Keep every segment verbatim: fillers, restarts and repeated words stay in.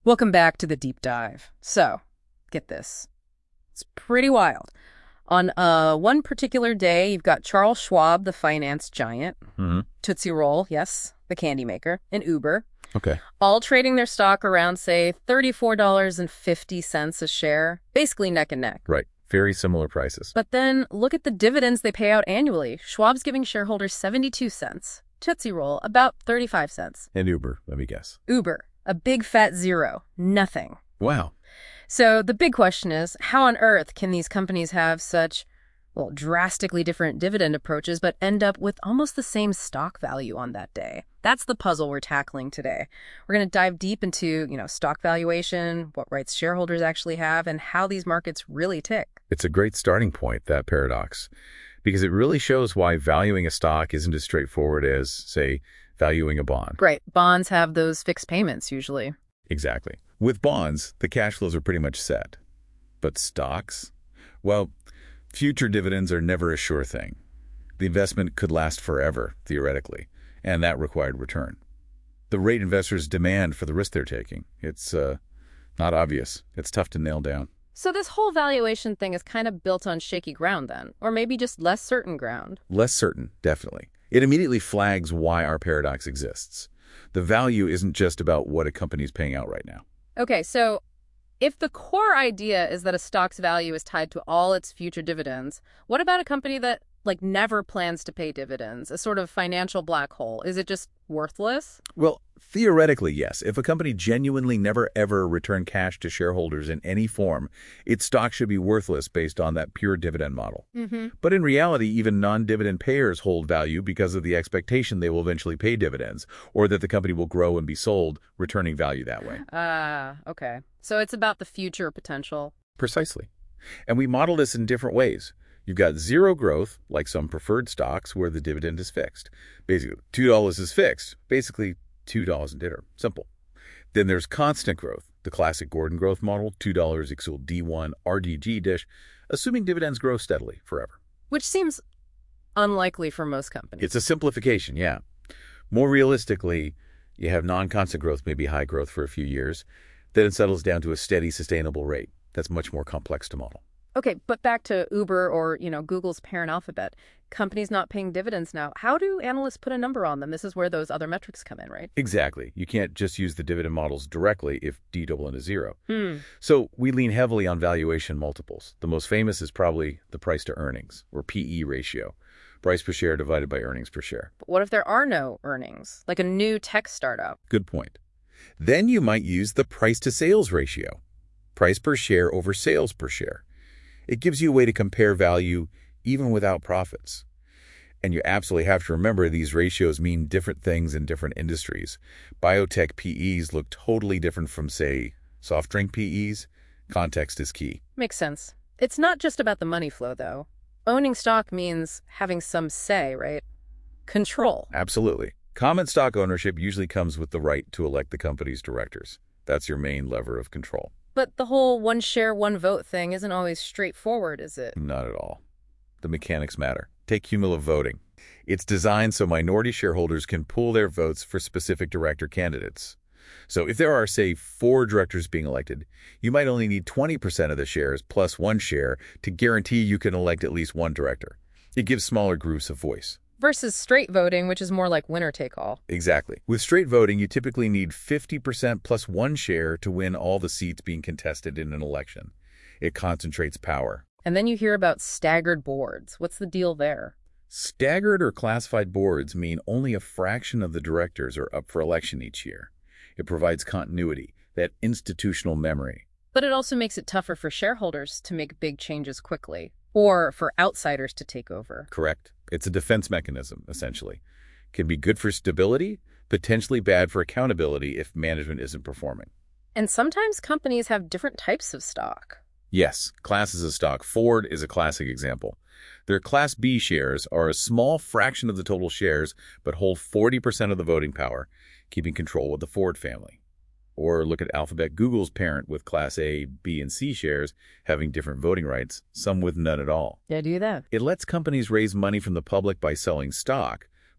Welcome back to the deep dive. So, get this. It's pretty wild. On uh, one particular day, you've got Charles Schwab, the finance giant, Mm-hmm. Tootsie Roll, yes, the candy maker, and Uber, Okay. all trading their stock around, say, thirty-four dollars and fifty cents a share, basically neck and neck. Right. Very similar prices. But then look at the dividends they pay out annually. Schwab's giving shareholders seventy-two cents. Tootsie Roll, about thirty-five cents. And Uber, let me guess. Uber, a big fat zero. Nothing. Wow. So the big question is, how on earth can these companies have such, well, drastically different dividend approaches but end up with almost the same stock value on that day? That's the puzzle we're tackling today. We're going to dive deep into, you know, stock valuation, what rights shareholders actually have, and how these markets really tick. It's a great starting point, that paradox, because it really shows why valuing a stock isn't as straightforward as, say, valuing a bond. Right. Bonds have those fixed payments usually. Exactly. With bonds, the cash flows are pretty much set. But stocks? Well, future dividends are never a sure thing. The investment could last forever, theoretically, and that required return. The rate investors demand for the risk they're taking, it's uh, not obvious. It's tough to nail down. So this whole valuation thing is kind of built on shaky ground then, or maybe just less certain ground. Less certain, definitely. It immediately flags why our paradox exists. The value isn't just about what a company's paying out right now. Okay, so if the core idea is that a stock's value is tied to all its future dividends, what about a company that, like, never plans to pay dividends, a sort of financial black hole? Is it just worthless? Well, theoretically, yes. If a company genuinely never ever returned cash to shareholders in any form, its stock should be worthless based on that pure dividend model. Mm-hmm. But in reality, even non-dividend payers hold value because of the expectation they will eventually pay dividends, or that the company will grow and be sold, returning value that way. Ah, okay. So it's about the future potential. Precisely. And we model this in different ways. You've got zero growth, like some preferred stocks where the dividend is fixed. Basically, two dollars is fixed. Basically, two dollars in dinner. Simple. Then there's constant growth, the classic Gordon growth model, two dollars equals D one R D G dish, assuming dividends grow steadily forever. Which seems unlikely for most companies. It's a simplification, yeah. More realistically, you have non-constant growth, maybe high growth for a few years. Then it settles down to a steady, sustainable rate. That's much more complex to model. Okay, but back to Uber or, you know, Google's parent Alphabet. Companies not paying dividends now. How do analysts put a number on them? This is where those other metrics come in, right? Exactly. You can't just use the dividend models directly if D double N is zero. Hmm. So we lean heavily on valuation multiples. The most famous is probably the price to earnings, or P E ratio, price per share divided by earnings per share. But what if there are no earnings, like a new tech startup? Good point. Then you might use the price to sales ratio, price per share over sales per share. It gives you a way to compare value even without profits. And you absolutely have to remember these ratios mean different things in different industries. Biotech P Es look totally different from, say, soft drink P Es. Context is key. Makes sense. It's not just about the money flow, though. Owning stock means having some say, right? Control. Absolutely. Common stock ownership usually comes with the right to elect the company's directors. That's your main lever of control. But the whole one share, one vote thing isn't always straightforward, is it? Not at all. The mechanics matter. Take cumulative voting. It's designed so minority shareholders can pool their votes for specific director candidates. So if there are, say, four directors being elected, you might only need twenty percent of the shares plus one share to guarantee you can elect at least one director. It gives smaller groups a voice. Versus straight voting, which is more like winner take all. Exactly. With straight voting, you typically need fifty percent plus one share to win all the seats being contested in an election. It concentrates power. And then you hear about staggered boards. What's the deal there? Staggered or classified boards mean only a fraction of the directors are up for election each year. It provides continuity, that institutional memory. But it also makes it tougher for shareholders to make big changes quickly, or for outsiders to take over. Correct. It's a defense mechanism, essentially. Can be good for stability, potentially bad for accountability if management isn't performing. And sometimes companies have different types of stock. Yes, classes of stock. Ford is a classic example. Their Class B shares are a small fraction of the total shares, but hold forty percent of the voting power, keeping control of the Ford family. Or look at Alphabet, Google's parent, with Class A, B, and C shares having different voting rights, some with none at all. Yeah, do that. It lets companies raise money from the public by selling stock,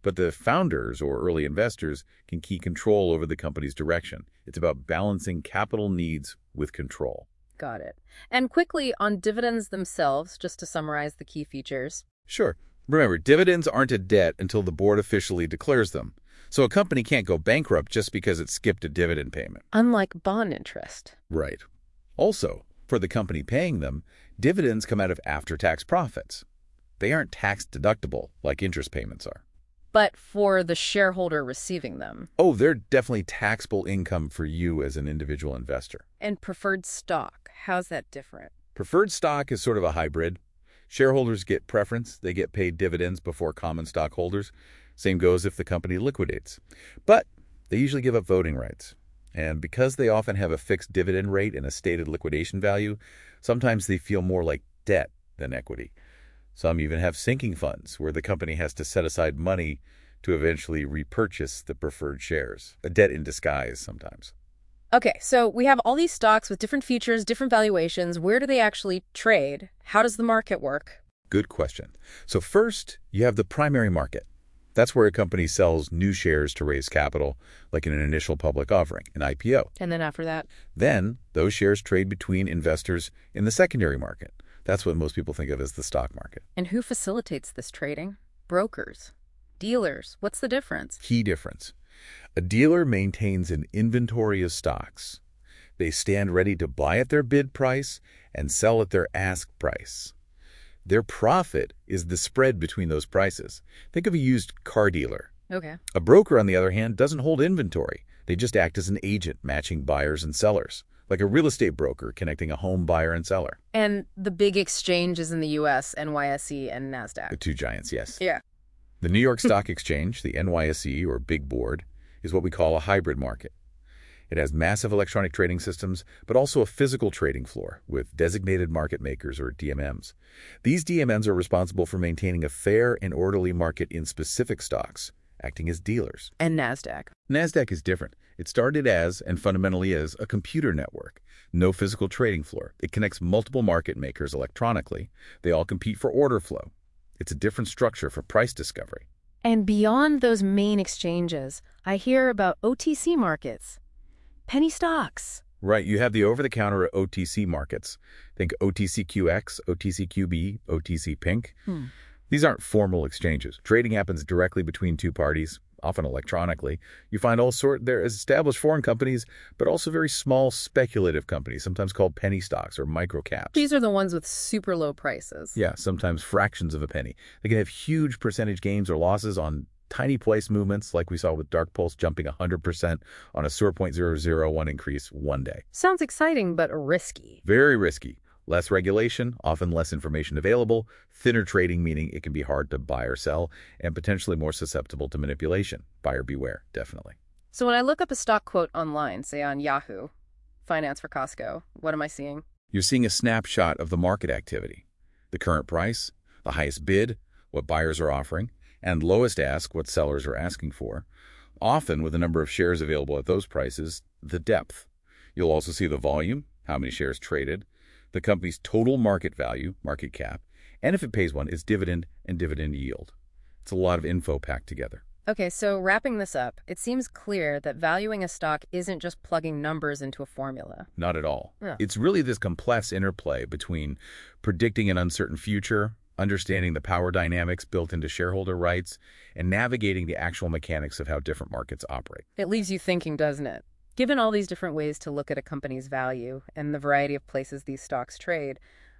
But the founders or early investors can keep control over the company's direction. It's about balancing capital needs with control. Got it. And quickly on dividends themselves, just to summarize the key features. Sure. Remember, dividends aren't a debt until the board officially declares them. So a company can't go bankrupt just because it skipped a dividend payment. Unlike bond interest. Right. Also, for the company paying them, dividends come out of after-tax profits. They aren't tax-deductible like interest payments are. But for the shareholder receiving them. Oh, they're definitely taxable income for you as an individual investor. And preferred stock, how's that different? Preferred stock is sort of a hybrid. Shareholders get preference. They get paid dividends before common stockholders. Same goes if the company liquidates. But they usually give up voting rights. And because they often have a fixed dividend rate and a stated liquidation value, sometimes they feel more like debt than equity. Some even have sinking funds where the company has to set aside money to eventually repurchase the preferred shares. A debt in disguise sometimes. Okay, so we have all these stocks with different features, different valuations. Where do they actually trade? How does the market work? Good question. So first, you have the primary market. That's where a company sells new shares to raise capital, like in an initial public offering, an I P O. And then after that? Then, those shares trade between investors in the secondary market. That's what most people think of as the stock market. And who facilitates this trading? Brokers? Dealers? What's the difference? Key difference. A dealer maintains an inventory of stocks. They stand ready to buy at their bid price and sell at their ask price. Their profit is the spread between those prices. Think of a used car dealer. Okay. A broker, on the other hand, doesn't hold inventory. They just act as an agent, matching buyers and sellers, like a real estate broker connecting a home buyer and seller. And the big exchanges in the U S, N Y S E and NASDAQ. The two giants, yes. Yeah. The New York Stock Exchange, the N Y S E or Big Board, is what we call a hybrid market. It has massive electronic trading systems, but also a physical trading floor with designated market makers or D M Ms. These D M Ms are responsible for maintaining a fair and orderly market in specific stocks, acting as dealers. And NASDAQ. NASDAQ is different. It started as, and fundamentally is, a computer network. No physical trading floor. It connects multiple market makers electronically. They all compete for order flow. It's a different structure for price discovery. And beyond those main exchanges, I hear about O T C markets. Penny stocks. Right. You have the over-the-counter O T C markets. Think O T C Q X, O T C Q B, O T C Pink. Hmm. These aren't formal exchanges. Trading happens directly between two parties, often electronically. You find all sort there is established foreign companies, but also very small speculative companies, sometimes called penny stocks or microcaps. These are the ones with super low prices. Yeah, sometimes fractions of a penny. They can have huge percentage gains or losses on tiny price movements, like we saw with Dark Pulse jumping one hundred percent on a zero point zero zero one increase one day. Sounds exciting, but risky. Very risky. Less regulation, often less information available, thinner trading, meaning it can be hard to buy or sell, and potentially more susceptible to manipulation. Buyer beware, definitely. So when I look up a stock quote online, say on Yahoo, Finance for Costco, what am I seeing? You're seeing a snapshot of the market activity. The current price, the highest bid, what buyers are offering, and lowest ask, what sellers are asking for. Often, with the number of shares available at those prices, the depth. You'll also see the volume, how many shares traded, the company's total market value, market cap, and if it pays one, its dividend and dividend yield. It's a lot of info packed together. Okay, so wrapping this up, it seems clear that valuing a stock isn't just plugging numbers into a formula. Not at all. Yeah. It's really this complex interplay between predicting an uncertain future, understanding the power dynamics built into shareholder rights, and navigating the actual mechanics of how different markets operate. It leaves you thinking, doesn't it? Given all these different ways to look at a company's value and the variety of places these stocks trade,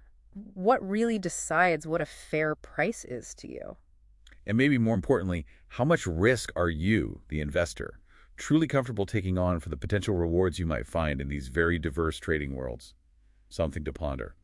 what really decides what a fair price is to you? And maybe more importantly, how much risk are you, the investor, truly comfortable taking on for the potential rewards you might find in these very diverse trading worlds? Something to ponder.